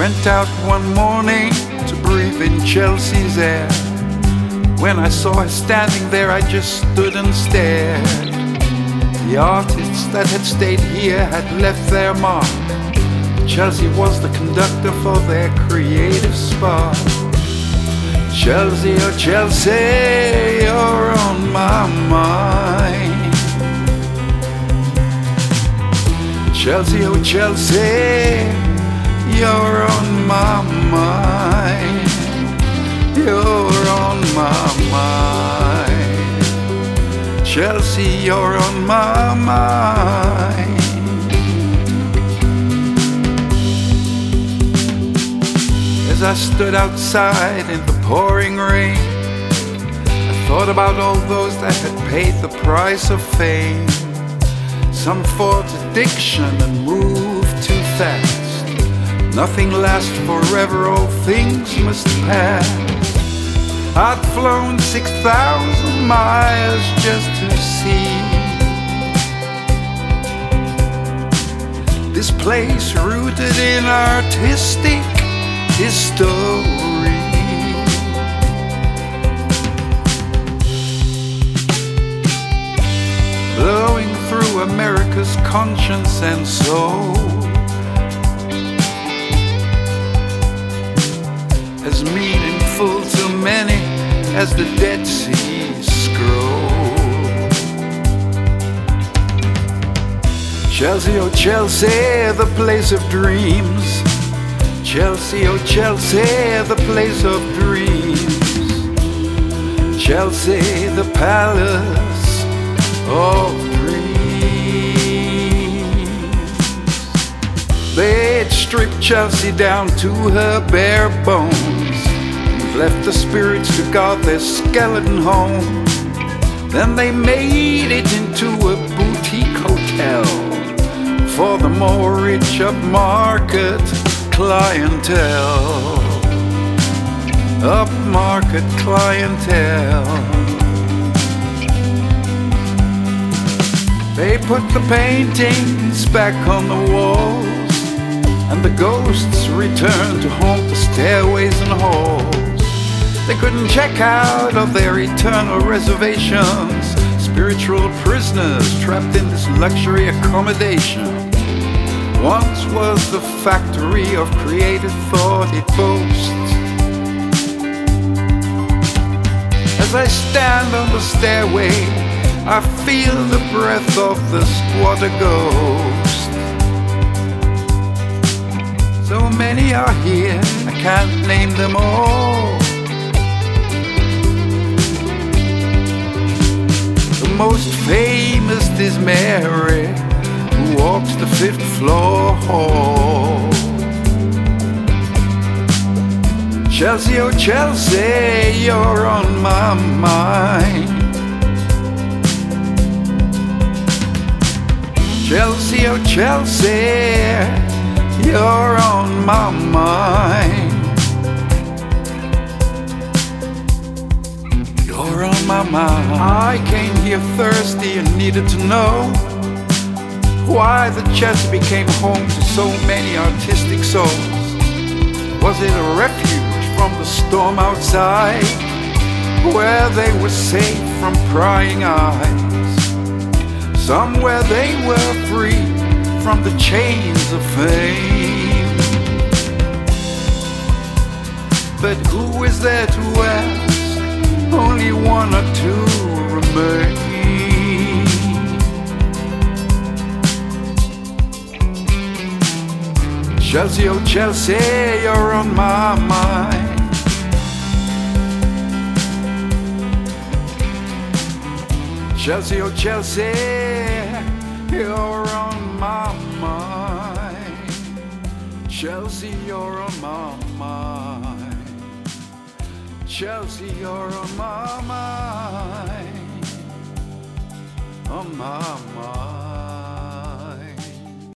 went out one morning to breathe in Chelsea's air. When I saw her standing there, I just stood and stared. The artists that had stayed here had left their mark. Chelsea was the conductor for their creative spark. Chelsea, oh Chelsea, you're on my mind. Chelsea, oh Chelsea, you're on my mind. You're on my mind. Chelsea, you're on my mind. As I stood outside in the pouring rain, I thought about all those that had paid the price of fame. Some fought addiction and moved too fast. Nothing lasts forever, all things must pass. I'd flown 6,000 miles just to see this place rooted in artistic history. Blowing through America's conscience and soul, as meaningful to many as the Dead Sea Scroll. Chelsea, oh Chelsea, the place of dreams. Chelsea, oh Chelsea, the place of dreams. Chelsea, the palace of dreams. They'd stripped Chelsea down to her bare bones, left the spirits to guard their skeleton home. Then they made it into a boutique hotel for the more rich upmarket clientele. Upmarket clientele. They put the paintings back on the walls, and the ghosts returned to haunt the stairways and halls. They couldn't check out of their eternal reservations, spiritual prisoners trapped in this luxury accommodation. Once was the factory of creative thought it boasts. As I stand on the stairway, I feel the breath of the squatter ghost. So many are here, I can't name them all. The most famous is Mary, who walks the 5th floor hall. Chelsea, oh Chelsea, you're on my mind. Chelsea, oh Chelsea, you're on my mind. You're on my mind. I came here thirsty and needed to know why the Chelsea became home to so many artistic souls. Was it a refuge from the storm outside, where they were safe from prying eyes? Somewhere they were free from the chains of fame. But who is there to ask? Only one or two remain. Chelsea, oh Chelsea, you're on my mind. Chelsea, oh Chelsea, you're on my mind. Chelsea, you're on my mind. Chelsea, you're on my mind. On my mind.